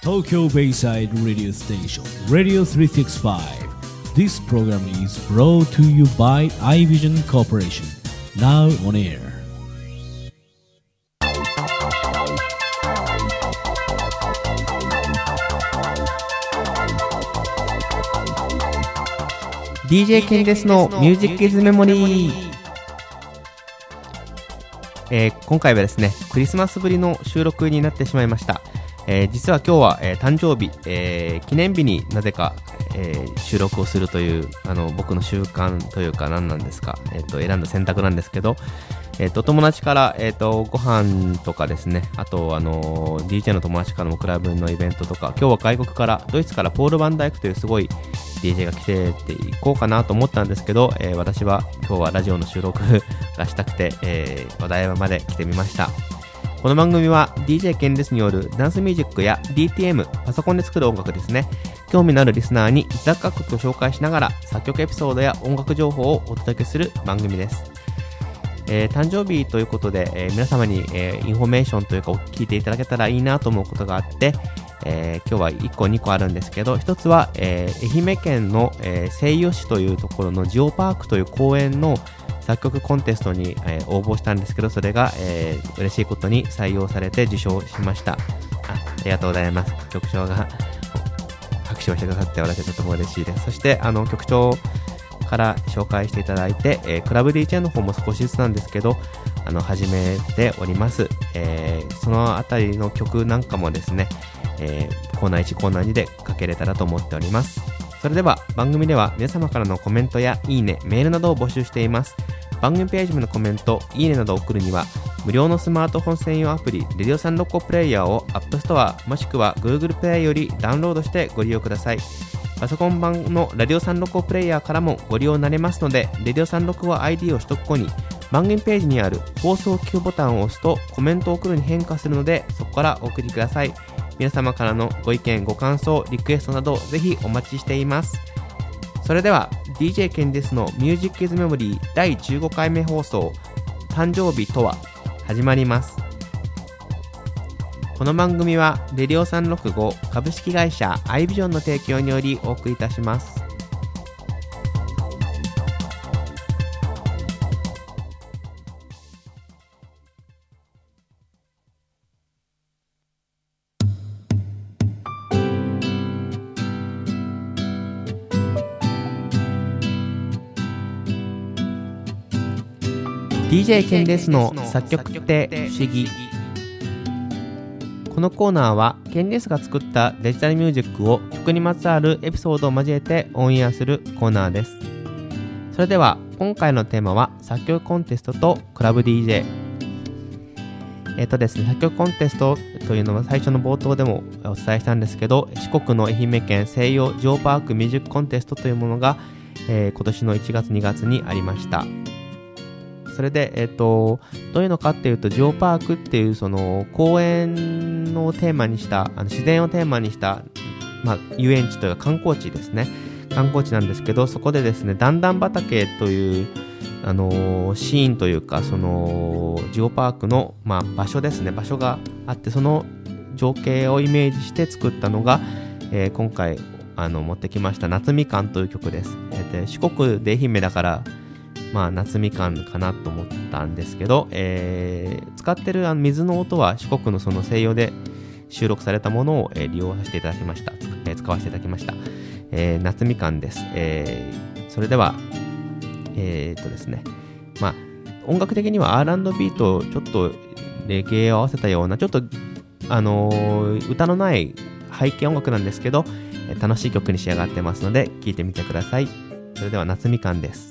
Tokyo Bayside Radio Station Radio 365. This program is brought to you by iVision Corporation. Now on air. DJ ケンデスのミュージックイズメモリー。今回はですね、クリスマスぶりの収録になってしまいました。実は今日は、誕生日、記念日になぜか、収録をするという僕の習慣というか何なんですか、選んだ選択なんですけど、友達から、ご飯とかですね、あとDJ の友達からもクラブのイベントとか、今日は外国からドイツからポール・バンダイクというすごい DJ が来ていこうかなと思ったんですけど、私は今日はラジオの収録がしたくて、お台場まで来てみました。この番組は DJ ケンデスによるダンスミュージックや DTM、 パソコンで作る音楽ですね、興味のあるリスナーに自作楽曲を紹介しながら作曲エピソードや音楽情報をお届けする番組です。誕生日ということで、皆様に、インフォメーションというか聞いていただけたらいいなと思うことがあって、今日は1個2個あるんですけど、一つは、愛媛県の、西予市というところのジオパークという公園の作曲コンテストに、応募したんですけど、それが、嬉しいことに採用されて受賞しました。ありがとうございます。局長が拍手をしてくださって私はとても嬉しいです。そして局長から紹介していただいて、クラブ DJ の方も少しずつなんですけど始めております。そのあたりの曲なんかもですね、コーナー1コーナー2でかけれたらと思っております。それでは番組では皆様からのコメントやいいね、メールなどを募集しています。番組ページのコメント、いいねなどを送るには無料のスマートフォン専用アプリレディオサンロコプレイヤーを App Store もしくは Google プレイよりダウンロードしてご利用ください。パソコン版のラディオサンロコプレイヤーからもご利用になれますので、レディオサンロコは ID を取得後に番組ページにある放送Qボタンを押すとコメントを送るに変化するので、そこからお送りください。皆様からのご意見、ご感想、リクエストなどぜひお待ちしています。それでは DJ ケンデスのミュージックイズメモリー第15回目放送、誕生日とは始まります。この番組はレディオ365株式会社iVisionの提供によりお送りいたします。DJ ケンデスの作曲って不思議。このコーナーはケンデスが作ったデジタルミュージックを曲にまつわるエピソードを交えてオンエアするコーナーです。それでは今回のテーマは作曲コンテストとクラブ DJ。ですね、作曲コンテストというのは最初の冒頭でもお伝えしたんですけど、四国の愛媛県西予ジオパークミュージックコンテストというものが、今年の1月2月にありました。それで、どういうのかっていうと、ジオパークっていうその公園をテーマにした自然をテーマにした、遊園地というか観光地ですね、観光地なんですけど、そこでですね、段々畑というシーンというか、そのジオパークの、場所ですね、場所があって、その情景をイメージして作ったのが、今回持ってきました夏みかんという曲です。四国で愛媛だから夏みかんかなと思ったんですけど、使ってる水の音は四国のその西洋で収録されたものを、利用させていただきました。使わせていただきました。夏みかんです。それではですね、音楽的には R&B とちょっとレゲエを合わせたようなちょっと歌のない背景音楽なんですけど、楽しい曲に仕上がってますので聴いてみてください。それでは夏みかんです。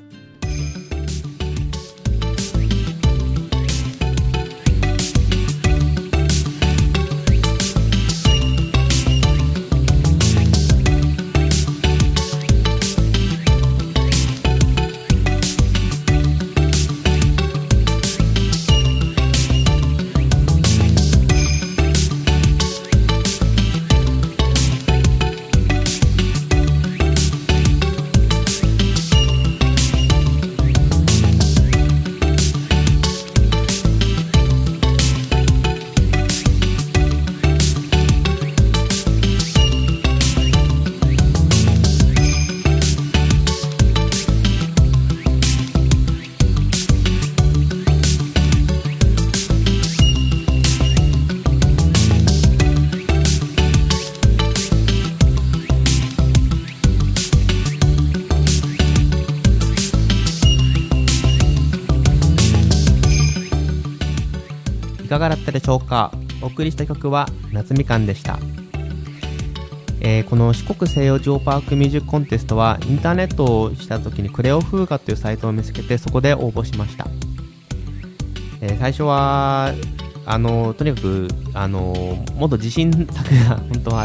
かがだったでしょうか。お送りした曲は夏みかんでした。この四国西洋ジオパークミュージックコンテストはインターネットをした時にクレオフーガというサイトを見つけて、そこで応募しました。最初はとにかくもっと自信作が本当はあって、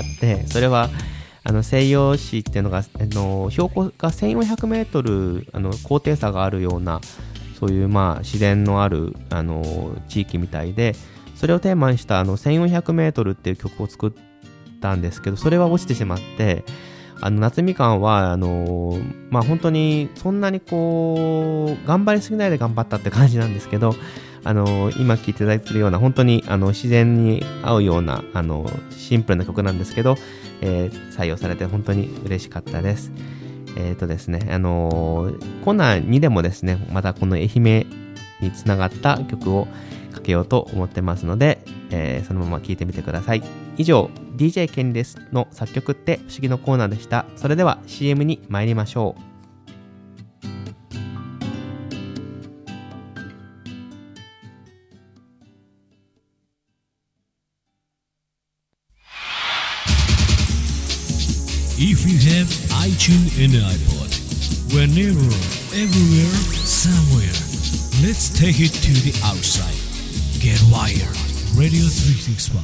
それは西洋市っていうのが標高が1400メートル高低差があるような、そういう自然のある地域みたいで、それをテーマにした1400メートルっていう曲を作ったんですけど、それは落ちてしまって、夏みかんは本当にそんなにこう頑張りすぎないで頑張ったって感じなんですけど、今聴いていただいているような本当に自然に合うようなシンプルな曲なんですけど、採用されて本当に嬉しかったです。ですね、コーナー2でもですね、またこの愛媛につながった曲をかけようと思ってますので、そのまま聴いてみてください。以上、DJ ケンですの作曲って不思議のコーナーでした。それでは CM に参りましょう。 If you have iTunes and iPod, whenever, everywhere, somewhere, let's take it to the outside. Get wired. Radio 365.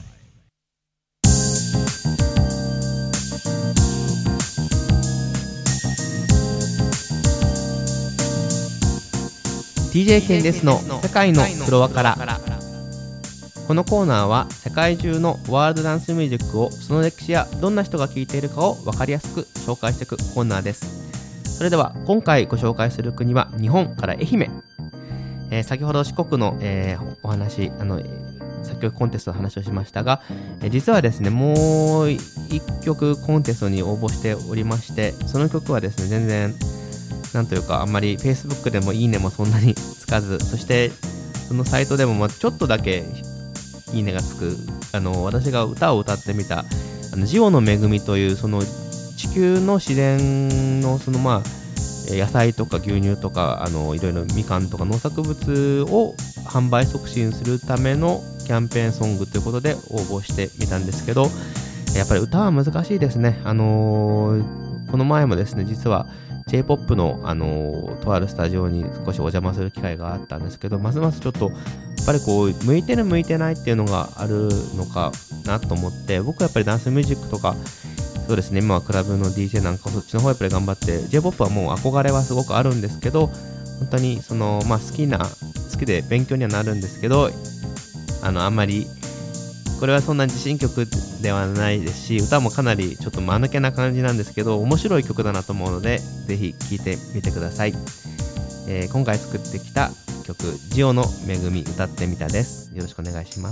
DJ ケンですの世界のフロアから。このコーナーは世界中のワールドダンスミュージックを、その歴史やどんな人が聴いているかを分かりやすく紹介していくコーナーです。それでは今回ご紹介する国は日本から愛媛。先ほど四国の、お話作曲コンテストの話をしましたが、実はですねもう一曲コンテストに応募しておりまして、その曲はですね全然なんというかあんまり Facebook でもいいねもそんなにつかず、そしてそのサイトでもちょっとだけいいねがつく私が歌を歌ってみたジオの恵みというその地球の自然のその野菜とか牛乳とかいろいろみかんとか農作物を販売促進するためのキャンペーンソングということで応募してみたんですけど、やっぱり歌は難しいですね。この前もですね実は J-POP のとあるスタジオに少しお邪魔する機会があったんですけど、ますますちょっとやっぱりこう向いてる向いてないっていうのがあるのかなと思って、僕はやっぱりダンスミュージックとかそうですね、今はクラブの DJ なんかそっちの方やっぱり頑張って J-POP はもう憧れはすごくあるんですけど、本当にその好きで勉強にはなるんですけど、あんまりこれはそんな自信曲ではないですし、歌もかなりちょっと間抜けな感じなんですけど面白い曲だなと思うのでぜひ聴いてみてください。今回作ってきた曲ジオの恵み歌ってみたです。よろしくお願いします。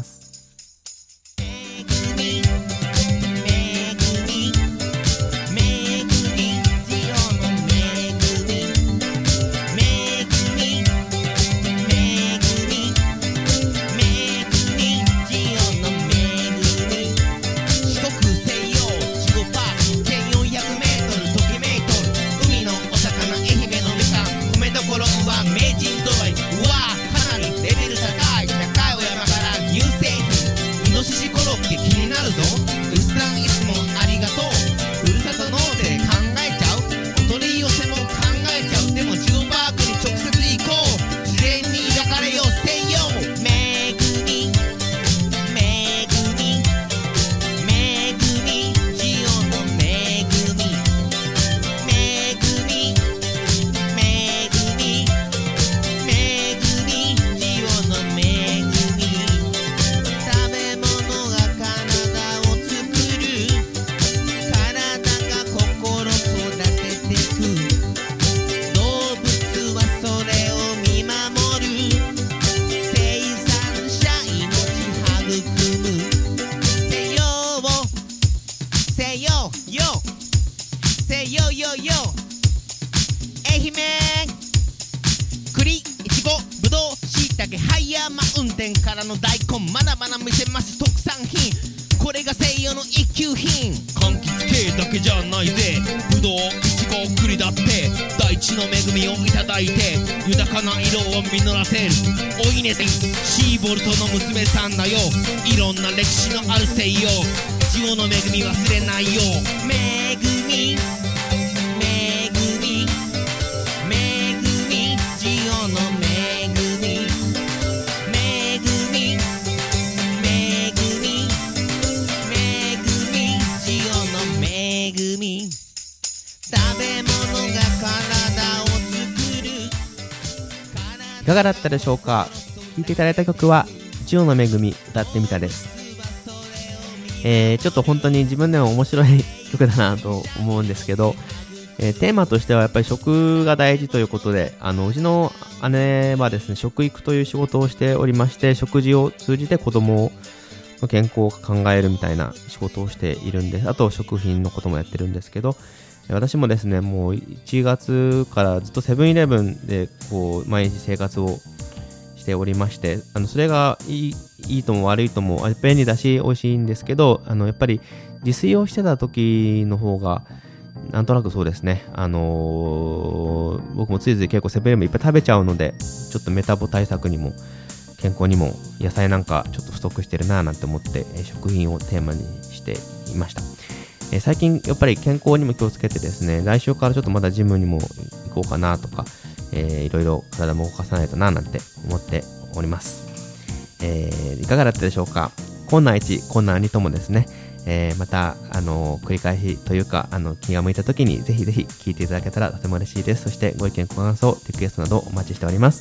地の恵みをいただいて豊かな色を実らせるお稲さんシーボルトの娘さんだよいろんな歴史のあるせいよジオの恵み忘れないよ恵み恵み恵みジオの恵み恵み恵み恵みジオの恵み食べ物が体を作るいかがだったでしょうか。聴いていただいた曲はジオの恵み歌ってみたです。ちょっと本当に自分でも面白い曲だなと思うんですけど、テーマとしてはやっぱり食が大事ということで、うちの姉はですね、食育という仕事をしておりまして、食事を通じて子供の健康を考えるみたいな仕事をしているんです。あと食品のこともやってるんですけど、私もですね、もう1月からずっとセブンイレブンでこう毎日生活をしておりまして、それがいいとも悪いとも便利だし美味しいんですけど、やっぱり自炊をしてた時の方がなんとなくそうですね、僕もついつい結構セブンイレブンいっぱい食べちゃうので、ちょっとメタボ対策にも健康にも野菜なんかちょっと不足してるなぁなんて思って、食品をテーマにしていました。最近やっぱり健康にも気をつけてですね、来週からちょっとまだジムにも行こうかなとか、いろいろ体も動かさないとななんて思っております。いかがだったでしょうか。コーナー1、コーナー2ともですね、また繰り返しというか気が向いた時にぜひぜひ聞いていただけたらとても嬉しいです。そしてご意見ご感想リクエストなどお待ちしております。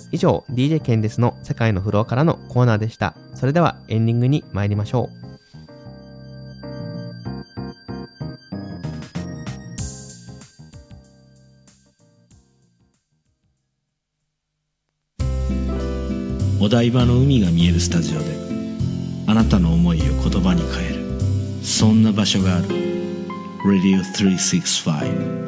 以上 DJ ケンデスの世界のフロアからのコーナーでした。それではエンディングに参りましょう。 お台場の海が見えるスタジオであなたの思いを言葉に変える、そんな場所がある。 Radio 365。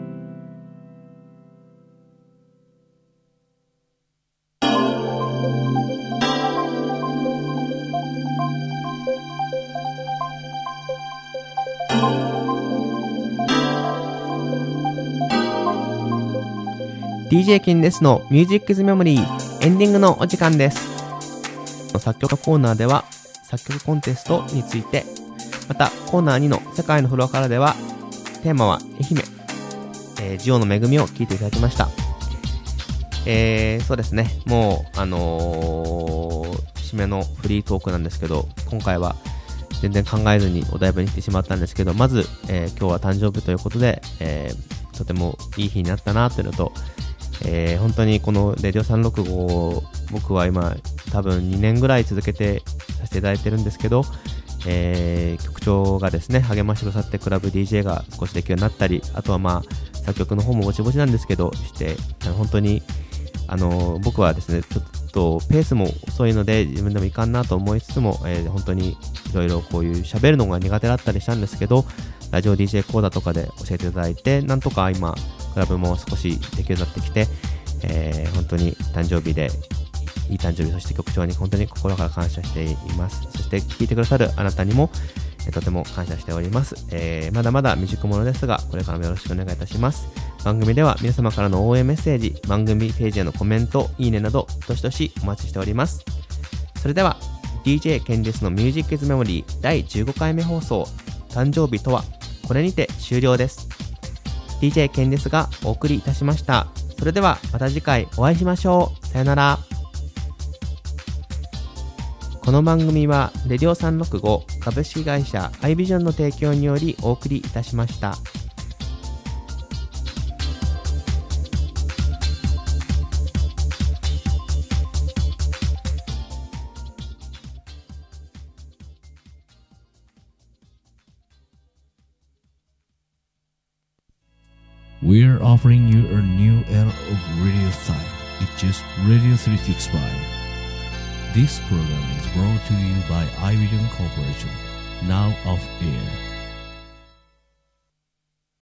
DJ ケンデスのミュージックズメモリーエンディングのお時間です。作曲コーナーでは作曲コンテストについて、またコーナー2の世界のフロアからではテーマは愛媛、ジオの恵みを聞いていただきました。そうですね、もう締めのフリートークなんですけど、今回は全然考えずにお台場に来てしまったんですけど、まず、今日は誕生日ということで、とてもいい日になったなというのと、本当にこのレディオ365を僕は今多分2年ぐらい続けてさせていただいてるんですけど、局長がですね励ましてくださってクラブ DJ が少しできるようになったり、あとはまあ作曲の方もぼちぼちなんですけどして本当に僕はですねちょっとペースも遅いので自分でもいかんなと思いつつも、本当にいろいろこういう喋るのが苦手だったりしたんですけど、ラジオ DJ 講座とかで教えていただいて、なんとか今クラブも少しできるようになってきて、本当に誕生日でいい誕生日、そして局長に本当に心から感謝しています。そして聞いてくださるあなたにも、とても感謝しております。まだまだ未熟者ですが、これからもよろしくお願いいたします。番組では皆様からの応援メッセージ、番組ページへのコメント、いいねなどどしどしお待ちしております。それでは DJ ケンデスのミュージックズメモリー第15回目放送、誕生日とは、これにて終了です。DJ ケンデスがお送りいたしました。それではまた次回お会いしましょう。さよなら。この番組はレディオ365株式会社アイビジョンの提供によりお送りいたしました。 We're offering you a new era of radio style. It's just Radio 365. This program is brought to you by iVision Corporation, now off air.